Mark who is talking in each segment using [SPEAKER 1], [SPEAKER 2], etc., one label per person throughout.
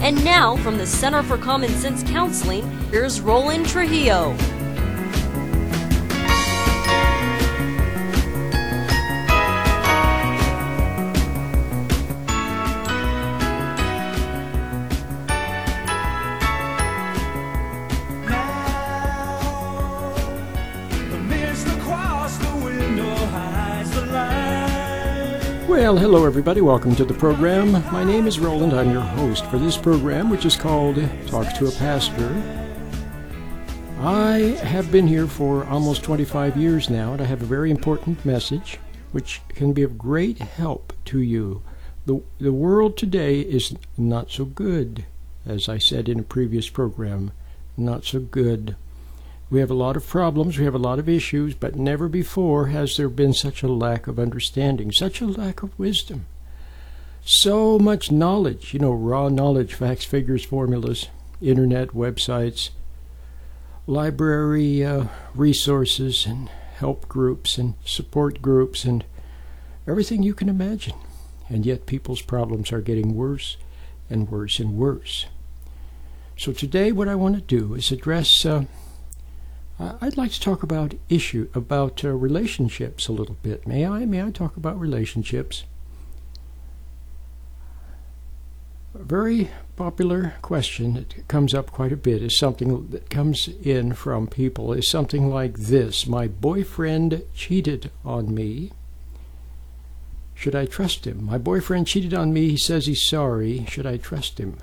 [SPEAKER 1] And now, from the Center for Common Sense Counseling, here's Roland Trujillo.
[SPEAKER 2] Well, hello everybody. Welcome to the program. My name is Roland. I'm your host for this program, which is called Talk to a Pastor. I have been here for almost 25 years now, and I have a very important message which can be of great help to you. The world today is not so good, as I said in a previous program. Not so good. We have a lot of problems, we have a lot of issues, but never before has there been such a lack of understanding, such a lack of wisdom. So much knowledge, raw knowledge, facts, figures, formulas, internet, websites, library resources, and help groups, and support groups, and everything you can imagine. And yet people's problems are getting worse and worse and worse. So today what I want to do is address... I'd like to talk about relationships a little bit. May I talk about relationships? A very popular question that comes up quite a bit is something that comes in from people is something like this: my boyfriend cheated on me. Should I trust him? My boyfriend cheated on me. He says he's sorry. Should I trust him?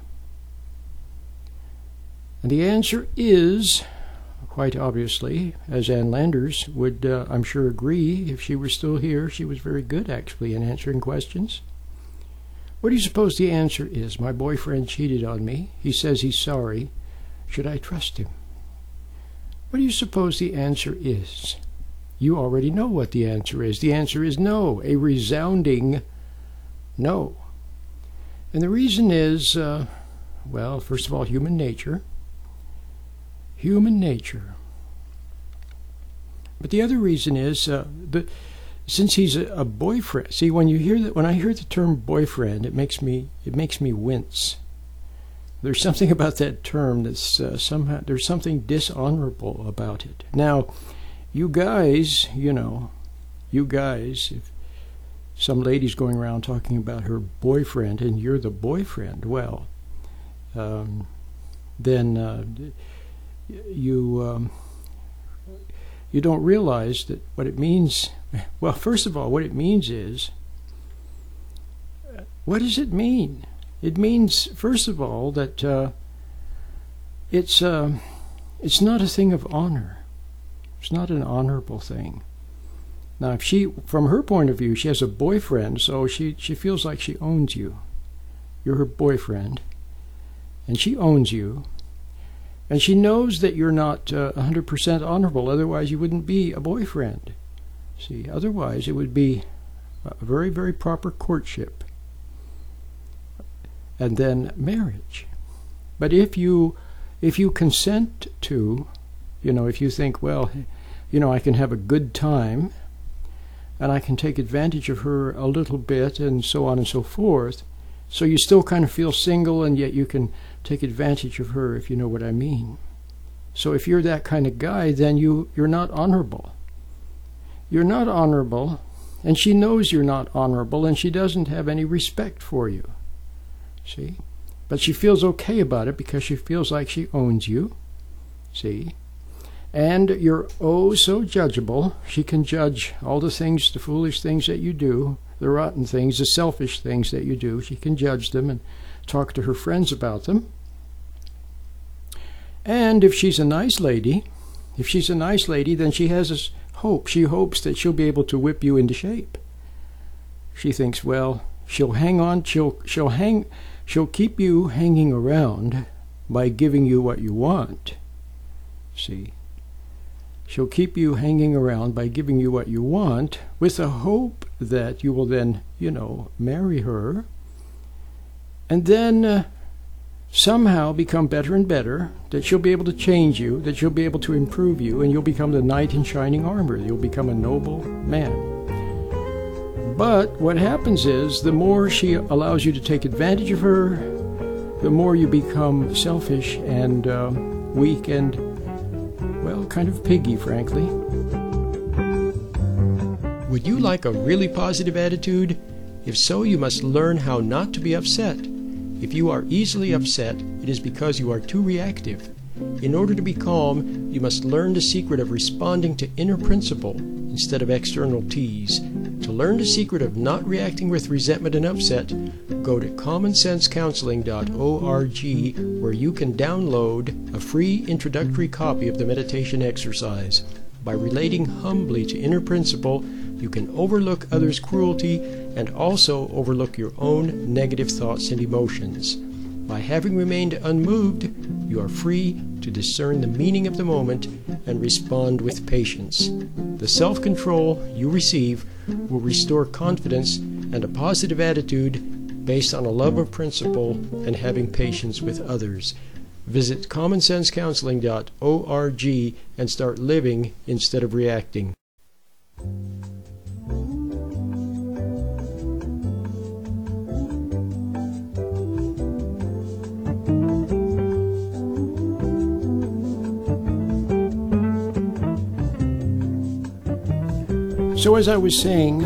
[SPEAKER 2] And the answer is, quite obviously, as Ann Landers would, I'm sure, agree, if she were still here, she was very good, actually, in answering questions. What do you suppose the answer is? My boyfriend cheated on me. He says he's sorry. Should I trust him? What do you suppose the answer is? You already know what the answer is. The answer is no, a resounding no. And the reason is, well, first of all, human nature. Human nature. But the other reason is since he's a boyfriend. See, when I hear the term boyfriend, it makes me wince. There's something about that term that's somehow there's something dishonorable about it. Now, you guys, if some lady's going around talking about her boyfriend and you're the boyfriend, well, then you don't realize that what it means. Well, first of all, what it means is, what does it mean? It means, first of all, that it's not a thing of honor. It's not an honorable thing. Now, if she, from her point of view, she has a boyfriend, so she feels like she owns you. You're her boyfriend, and she owns you. And she knows that you're not 100% honorable, otherwise you wouldn't be a boyfriend. See, otherwise it would be a very, very proper courtship. And then marriage. But if you consent to, if you think, well, I can have a good time, and I can take advantage of her a little bit, and so on and so forth, so you still kind of feel single, and yet you can take advantage of her, if you know what I mean. So if you're that kind of guy, then you're not honorable. You're not honorable, and she knows you're not honorable, and she doesn't have any respect for you. See? But she feels okay about it because she feels like she owns you. See? And you're oh so judgeable. She can judge all the things, the foolish things that you do, the rotten things, the selfish things that you do. She can judge them and talk to her friends about them. And if she's a nice lady, then she has this hope. She hopes that she'll be able to whip you into shape. She thinks, well, she'll hang on, she'll keep you hanging around by giving you what you want. See? She'll keep you hanging around by giving you what you want, with the hope that you will then, marry her, and then somehow become better and better, that she'll be able to change you, that she'll be able to improve you, and you'll become the knight in shining armor. You'll become a noble man. But what happens is, the more she allows you to take advantage of her, the more you become selfish and weak and, well, kind of piggy, frankly. Would you like a really positive attitude? If so, you must learn how not to be upset. If you are easily upset, it is because you are too reactive. In order to be calm, you must learn the secret of responding to inner principle instead of external tease. To learn the secret of not reacting with resentment and upset, go to commonsensecounseling.org, where you can download a free introductory copy of the meditation exercise. By relating humbly to inner principle, you can overlook others' cruelty and also overlook your own negative thoughts and emotions. By having remained unmoved, you are free to discern the meaning of the moment and respond with patience. The self-control you receive will restore confidence and a positive attitude based on a love of principle and having patience with others. Visit commonsensecounseling.org and start living instead of reacting. So as I was saying,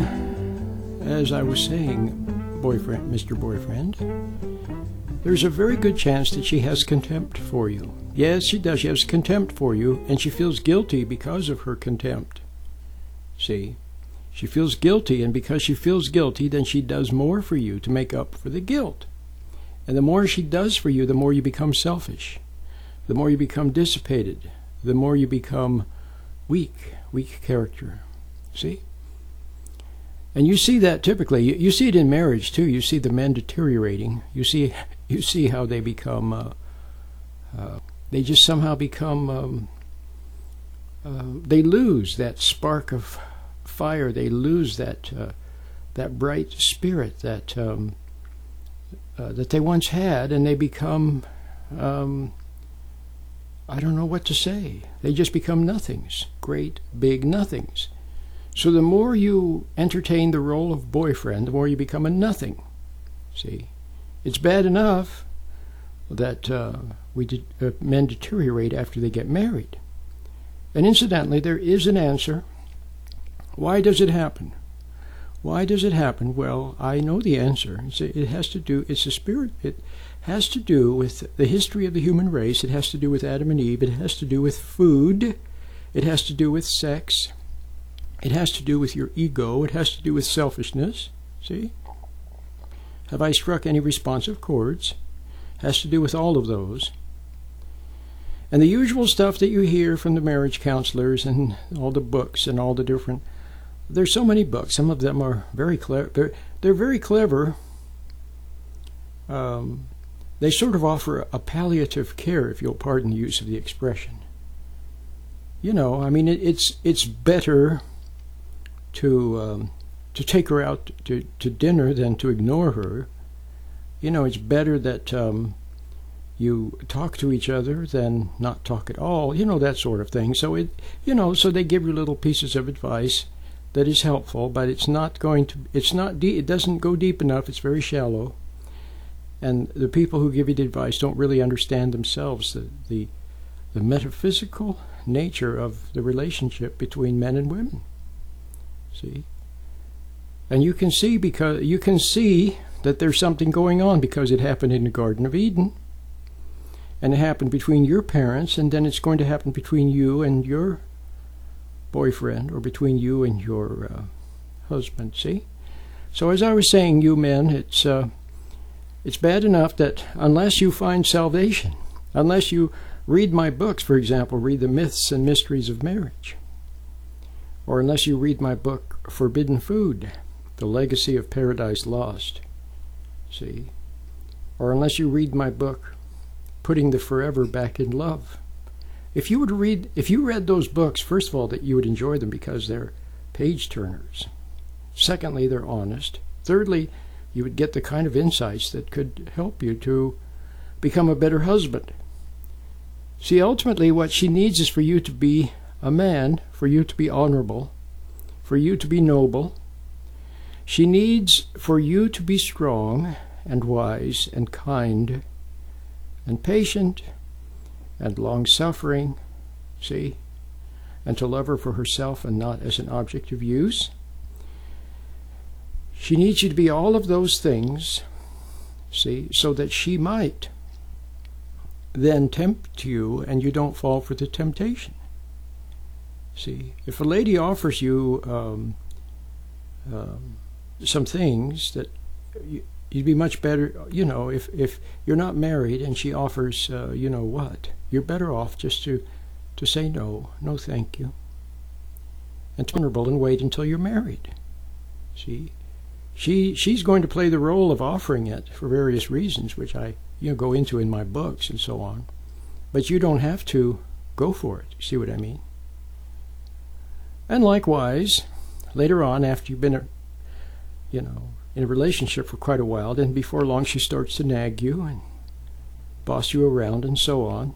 [SPEAKER 2] boyfriend, Mr. Boyfriend, there's a very good chance that she has contempt for you. Yes, she does. She has contempt for you, and she feels guilty because of her contempt. See? She feels guilty, and because she feels guilty, then she does more for you to make up for the guilt. And the more she does for you, the more you become selfish. The more you become dissipated. The more you become weak character. See? And you see that typically. You see it in marriage too. You see the men deteriorating. You see how they become. They just somehow become. They lose that spark of fire. They lose that bright spirit that they once had, and they become. I don't know what to say. They just become nothings. Great big nothings. So the more you entertain the role of boyfriend, the more you become a nothing. See? It's bad enough that men deteriorate after they get married. And incidentally, there is an answer. Why does it happen? Why does it happen? Well, I know the answer. It has to do with the history of the human race. It has to do with Adam and Eve. It has to do with food. It has to do with sex. It has to do with your ego. It has to do with selfishness. See? Have I struck any responsive chords? It has to do with all of those. And the usual stuff that you hear from the marriage counselors and all the books and all the different... There's so many books. Some of them are very clever. They're very clever. They sort of offer a palliative care, if you'll pardon the use of the expression. You know, I mean, it's better to take her out to dinner than to ignore her. You know, it's better that you talk to each other than not talk at all. You know, that sort of thing. So so they give you little pieces of advice that is helpful, but it doesn't go deep enough. It's very shallow. And the people who give you the advice don't really understand themselves the metaphysical nature of the relationship between men and women. See? And you can see that there's something going on because it happened in the Garden of Eden. And it happened between your parents, and then it's going to happen between you and your boyfriend, or between you and your husband. See? So as I was saying, you men, it's bad enough that unless you find salvation, unless you read my books, for example, read The Myths and Mysteries of Marriage, or unless you read my book, Forbidden Food, The Legacy of Paradise Lost, see? Or unless you read my book, Putting the Forever Back in Love. If you read those books, first of all, that you would enjoy them because they're page turners. Secondly, they're honest. Thirdly, you would get the kind of insights that could help you to become a better husband. See, ultimately, what she needs is for you to be a man, for you to be honorable, for you to be noble. She needs for you to be strong and wise and kind and patient and long-suffering, see, and to love her for herself and not as an object of use. She needs you to be all of those things, see, so that she might then tempt you and you don't fall for the temptation. See, if a lady offers you some things that you'd be much better, if you're not married and she offers, you're better off just to say no thank you, and to be vulnerable and wait until you're married. See, she's going to play the role of offering it for various reasons, which I go into in my books and so on, but you don't have to go for it. See what I mean? And likewise, later on, after you've been in a relationship for quite a while, then before long she starts to nag you and boss you around and so on.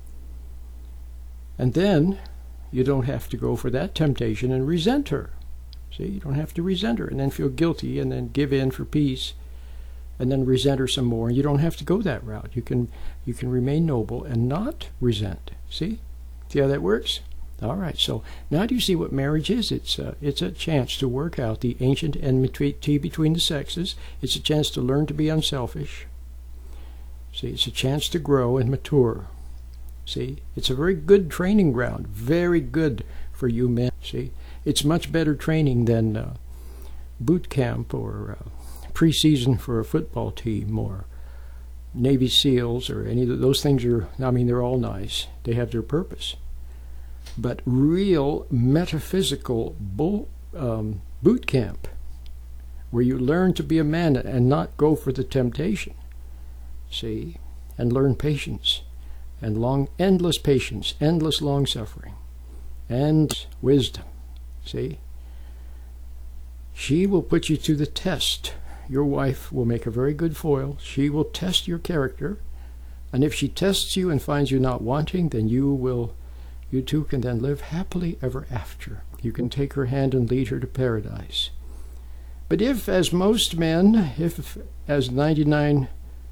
[SPEAKER 2] And then you don't have to go for that temptation and resent her. See, you don't have to resent her and then feel guilty and then give in for peace and then resent her some more. You don't have to go that route. You can remain noble and not resent. See how that works? All right, so now do you see what marriage is? It's a chance to work out the ancient enmity between the sexes. It's a chance to learn to be unselfish. See, it's a chance to grow and mature. See, it's a very good training ground, very good for you men. See, it's much better training than boot camp or preseason for a football team or Navy SEALs or any of those things. They're all nice. They have their purpose. But real metaphysical boot camp, where you learn to be a man and not go for the temptation, see, and learn patience, and endless patience, endless long suffering, and wisdom, see. She will put you to the test. Your wife will make a very good foil. She will test your character, and if she tests you and finds you not wanting, then you two can then live happily ever after. You can take her hand and lead her to paradise. But if, as most men, if as 99%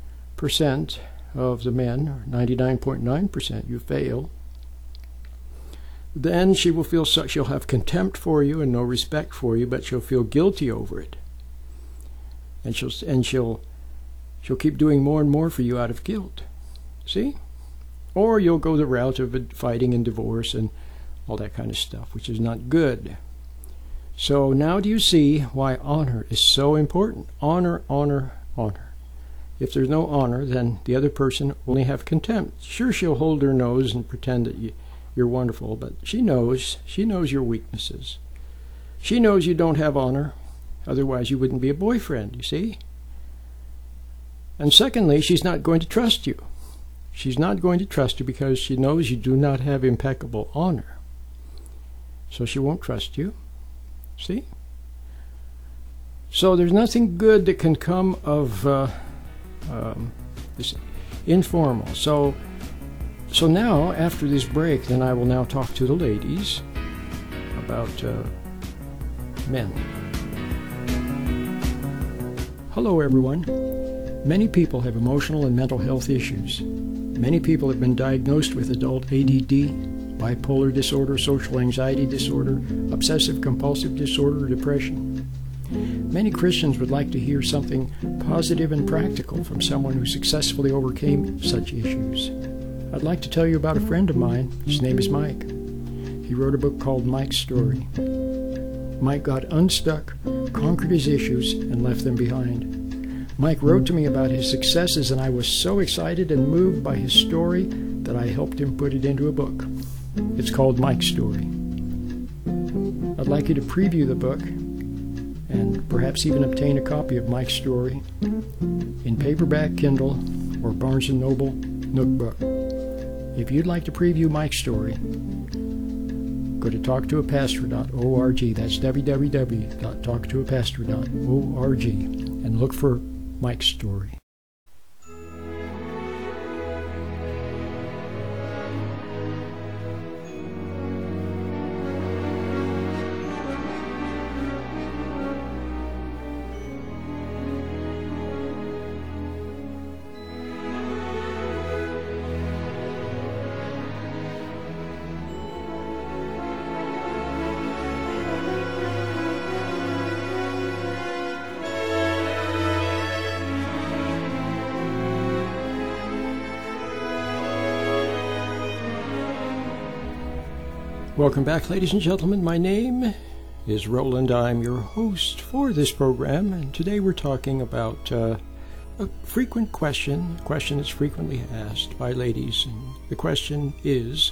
[SPEAKER 2] of the men, or 99.9%, you fail, then she will feel she'll have contempt for you and no respect for you, but she'll feel guilty over it. And she'll keep doing more and more for you out of guilt. See? Or you'll go the route of fighting and divorce and all that kind of stuff, which is not good. So now do you see why honor is so important? Honor, honor, honor. If there's no honor, then the other person will only have contempt. Sure, she'll hold her nose and pretend that you're wonderful, but she knows your weaknesses. She knows you don't have honor, otherwise you wouldn't be a boyfriend, you see? And secondly, she's not going to trust you. She's not going to trust you because she knows you do not have impeccable honor. So she won't trust you. See? So there's nothing good that can come of this informal. So now, after this break, then I will now talk to the ladies about men. Hello, everyone. Many people have emotional and mental health issues. Many people have been diagnosed with adult ADD, bipolar disorder, social anxiety disorder, obsessive-compulsive disorder, or depression. Many Christians would like to hear something positive and practical from someone who successfully overcame such issues. I'd like to tell you about a friend of mine. His name is Mike. He wrote a book called Mike's Story. Mike got unstuck, conquered his issues, and left them behind. Mike wrote to me about his successes, and I was so excited and moved by his story that I helped him put it into a book. It's called Mike's Story. I'd like you to preview the book and perhaps even obtain a copy of Mike's Story in paperback, Kindle, or Barnes & Noble Nook Book. If you'd like to preview Mike's Story, go to talktoapastor.org. That's www.talktoapastor.org, and look for Mike's Story. Welcome back, ladies and gentlemen. My name is Roland. I'm your host for this program, and today we're talking about a frequent question, a question that's frequently asked by ladies. And the question is,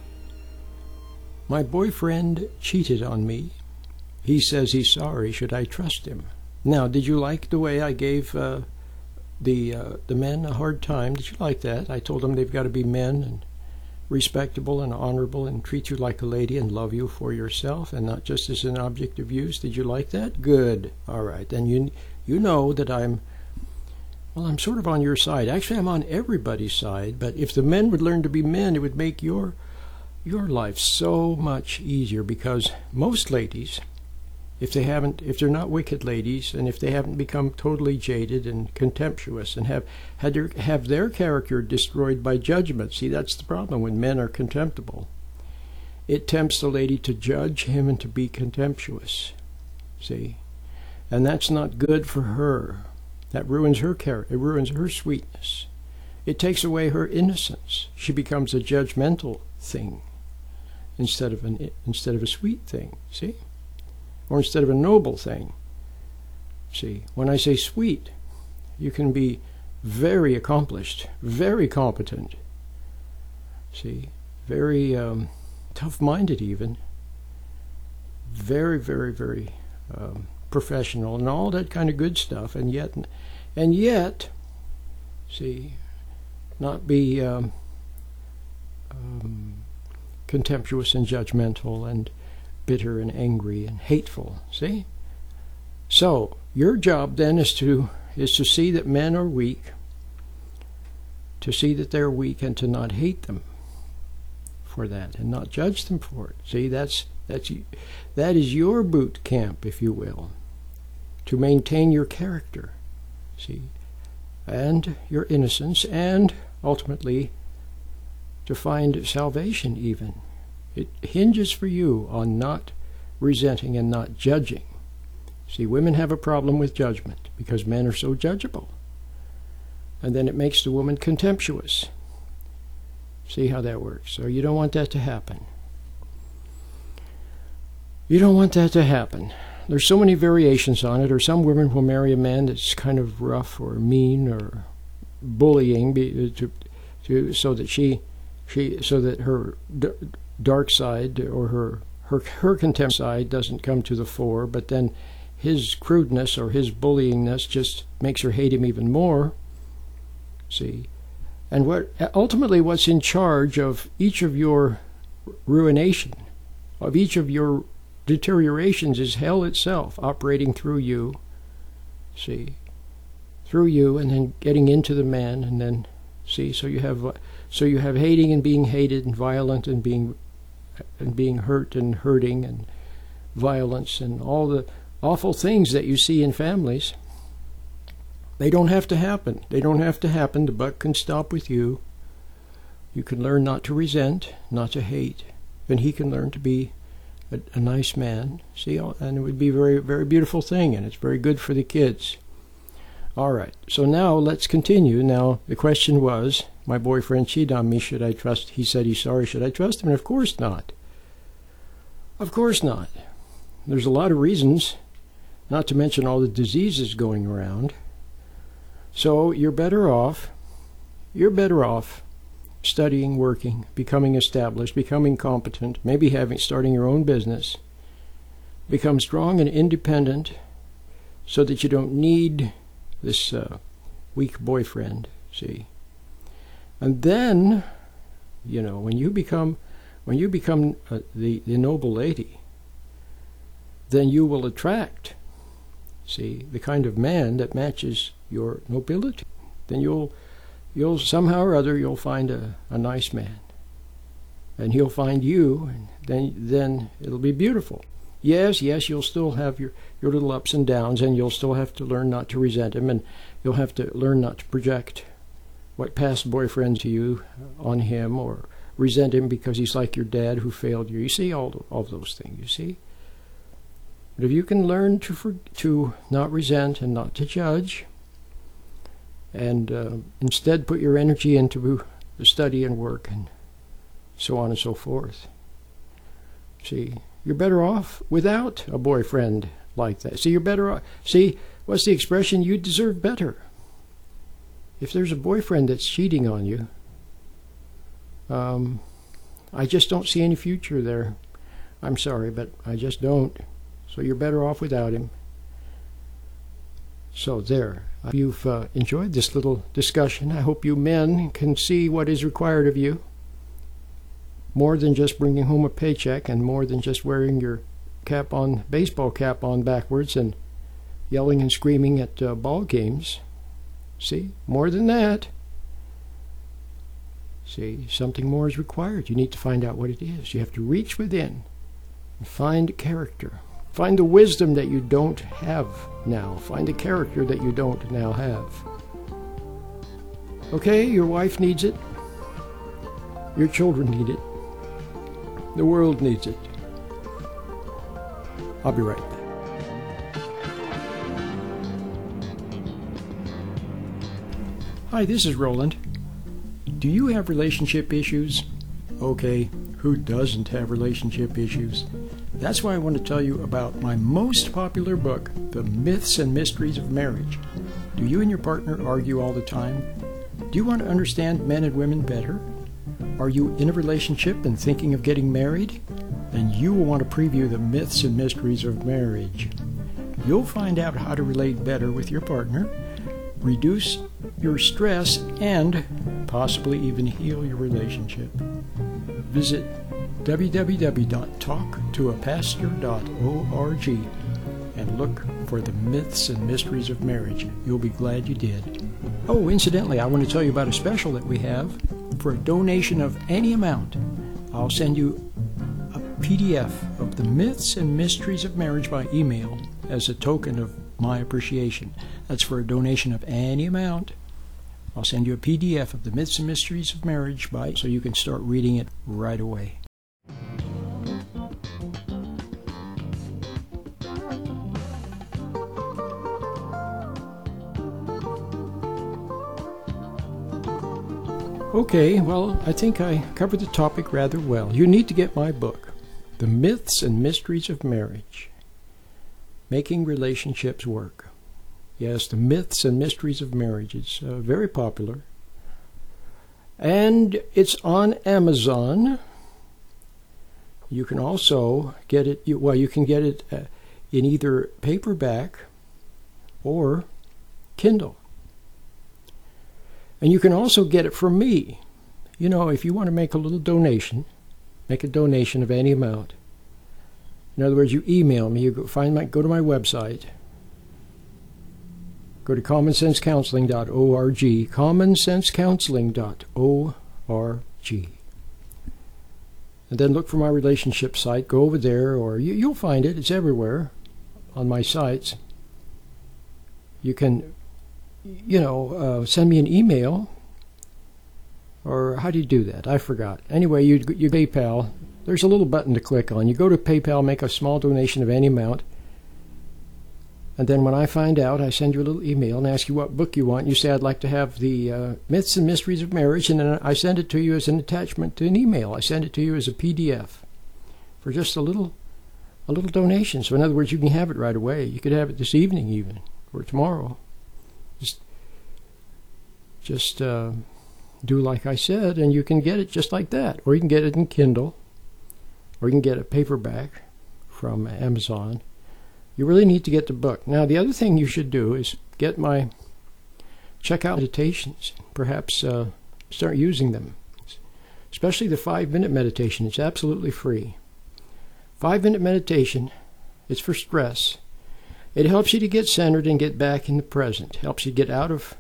[SPEAKER 2] my boyfriend cheated on me. He says he's sorry. Should I trust him? Now, did you like the way I gave the men a hard time? Did you like that? I told them they've got to be men and respectable and honorable and treat you like a lady and love you for yourself and not just as an object of use. Did you like that? Good. All right. Then you know that I'm sort of on your side. Actually, I'm on everybody's side. But if the men would learn to be men, it would make your life so much easier, because most ladies, if they're not wicked ladies, and if they haven't become totally jaded and contemptuous and have their character destroyed by judgment. See, that's the problem when men are contemptible. It tempts the lady to judge him and to be contemptuous. See? And that's not good for her. That ruins her character. It ruins her sweetness. It takes away her innocence. She becomes a judgmental thing instead of a sweet thing. See? Or instead of a noble thing. See, when I say sweet, you can be very accomplished, very competent, see, very tough-minded even, very, very, very professional and all that kind of good stuff, and yet, see, not be contemptuous and judgmental and bitter and angry and hateful. See? So your job then is to see that men are weak, to see that they're weak, and to not hate them for that and not judge them for it. See, that is your boot camp, if you will, to maintain your character, see, and your innocence, and ultimately to find salvation even. It hinges for you on not resenting and not judging. See, women have a problem with judgment because men are so judgeable. And then it makes the woman contemptuous. See how that works? So you don't want that to happen. You don't want that to happen. There's so many variations on it. Or some women will marry a man that's kind of rough or mean or bullying so that her dark side or her contempt side doesn't come to the fore, but then his crudeness or his bullyingness just makes her hate him even more. See? And ultimately what's in charge of each of your ruination, of each of your deteriorations, is hell itself operating through you. See? Through you, and then getting into the man, and then see, so you have hating and being hated, and violent and being hurt and hurting, and violence, and all the awful things that you see in families. They don't have to happen. They don't have to happen. The buck can stop with you. You can learn not to resent, not to hate, and he can learn to be a nice man. See, and it would be a very, very beautiful thing, and it's very good for the kids. All right, so now let's continue. Now, the question was, my boyfriend cheated on me, should I trust? He said he's sorry, should I trust him? And of course not. Of course not. There's a lot of reasons, not to mention all the diseases going around. So you're better off studying, working, becoming established, becoming competent, maybe starting your own business, become strong and independent so that you don't need this weak boyfriend, see. And then, you know, when you become the noble lady, then you will attract, see, the kind of man that matches your nobility. Then you'll somehow or other you'll find a nice man, and he'll find you, and then it'll be beautiful. Yes, you'll still have your little ups and downs, and you'll still have to learn not to resent him, and you'll have to learn not to project what past boyfriend to you on him, or resent him because he's like your dad who failed you. You see all of those things, you see? But if you can learn to not resent and not to judge, and instead put your energy into the study and work and so on and so forth, See, you're better off without a boyfriend like that. See, you're better off. See, what's the expression? You deserve better. If there's a boyfriend that's cheating on you, I just don't see any future there. I'm sorry, but I just don't. So you're better off without him. So there. If you've enjoyed this little discussion, I hope you men can see what is required of you. More than just bringing home a paycheck, and more than just wearing your baseball cap on backwards and yelling and screaming at ball games. See, more than that. See, something more is required. You need to find out what it is. You have to reach within and find character. Find the wisdom that you don't have now. Find the character that you don't now have. Okay, your wife needs it. Your children need it. The world needs it. I'll be right back. Hi, this is Roland. Do you have relationship issues? Okay, who doesn't have relationship issues? That's why I want to tell you about my most popular book, The Myths and Mysteries of Marriage. Do you and your partner argue all the time? Do you want to understand men and women better? Are you in a relationship and thinking of getting married? Then you will want to preview The Myths and Mysteries of Marriage. You'll find out how to relate better with your partner, reduce your stress, and possibly even heal your relationship. Visit www.talktoapastor.org and look for The Myths and Mysteries of Marriage. You'll be glad you did. Oh, incidentally, I want to tell you about a special that we have. For a donation of any amount, I'll send you a PDF of The Myths and Mysteries of Marriage by email as a token of my appreciation. That's for a donation of any amount. I'll send you a PDF of The Myths and Mysteries of Marriage so you can start reading it right away. Okay, well, I think I covered the topic rather well. You need to get my book, The Myths and Mysteries of Marriage, Making Relationships Work. Yes, The Myths and Mysteries of Marriage. It's very popular. And it's on Amazon. You can also get it, you can get it in either paperback or Kindle. And you can also get it from me. You know, if you want to make a little donation, make a donation of any amount. In other words, you email me, you go to my website, go to commonsensecounseling.org, commonsensecounseling.org. And then look for my relationship site, go over there, or you'll find it, it's everywhere on my sites. You can send me an email, or how do you do that? I forgot. Anyway, you PayPal. There's a little button to click on. You go to PayPal, make a small donation of any amount, and then when I find out, I send you a little email and ask you what book you want. You say, I'd like to have the Myths and Mysteries of Marriage, and then I send it to you as an attachment to an email. I send it to you as a PDF for just a little donation. So in other words, you can have it right away. You could have it this evening even, or tomorrow. Just do like I said, and you can get it just like that. Or you can get it in Kindle, or you can get a paperback from Amazon. You really need to get the book. Now, the other thing you should do is check out meditations. Perhaps start using them, especially the 5-minute meditation. It's absolutely free. 5-minute meditation, it's for stress. It helps you to get centered and get back in the present. Helps you get out of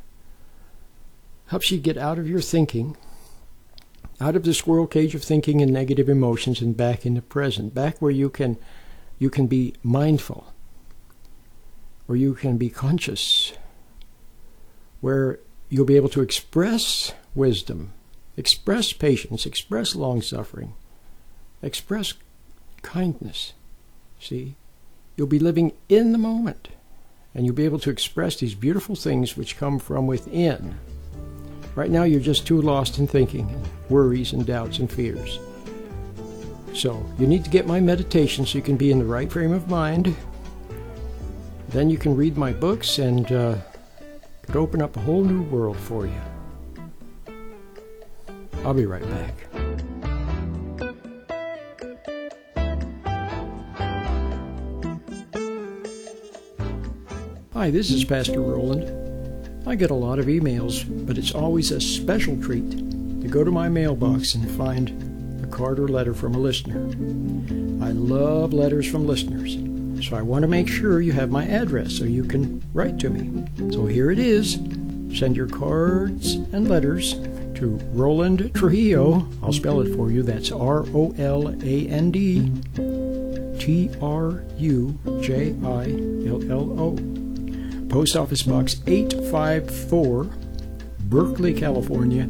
[SPEAKER 2] your thinking, out of the squirrel cage of thinking and negative emotions, and back in the present, back where you can be mindful, where you can be conscious, where you'll be able to express wisdom, express patience, express long-suffering, express kindness. See, you'll be living in the moment, and you'll be able to express these beautiful things which come from within. Right now, you're just too lost in thinking, and worries and doubts and fears. So you need to get my meditation so you can be in the right frame of mind. Then you can read my books, and it could open up a whole new world for you. I'll be right back. Hi, this is Pastor Roland. I get a lot of emails, but it's always a special treat to go to my mailbox and find a card or letter from a listener. I love letters from listeners, so I want to make sure you have my address so you can write to me. So here it is. Send your cards and letters to Roland Trujillo. I'll spell it for you. That's ROLAND TRUJILLO. Post Office Box 854, Berkeley, California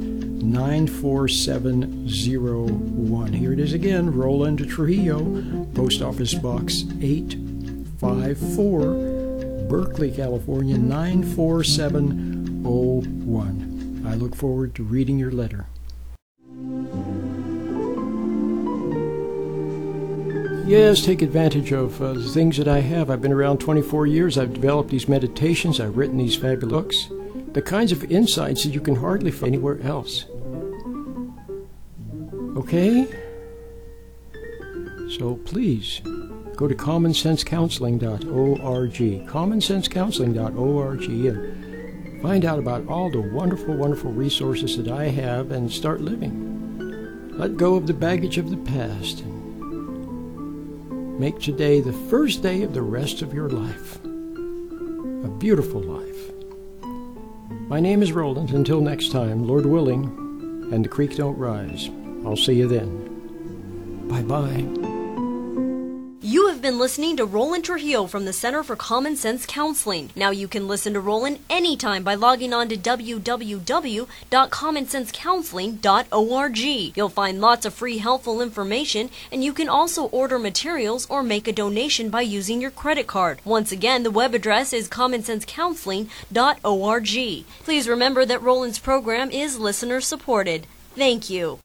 [SPEAKER 2] 94701. Here it is again, Roland Trujillo, Post Office Box 854, Berkeley, California 94701. I look forward to reading your letter. Yes, take advantage of the things that I have. I've been around 24 years. I've developed these meditations. I've written these fabulous books. The kinds of insights that you can hardly find anywhere else. Okay? So please, go to commonsensecounseling.org. commonsensecounseling.org, and find out about all the wonderful, wonderful resources that I have and start living. Let go of the baggage of the past and make today the first day of the rest of your life. A beautiful life. My name is Roland. Until next time, Lord willing, and the creek don't rise. I'll see you then. Bye-bye.
[SPEAKER 1] You have been listening to Roland Trujillo from the Center for Common Sense Counseling. Now you can listen to Roland anytime by logging on to www.commonsensecounseling.org. You'll find lots of free helpful information, and you can also order materials or make a donation by using your credit card. Once again, the web address is commonsensecounseling.org. Please remember that Roland's program is listener supported. Thank you.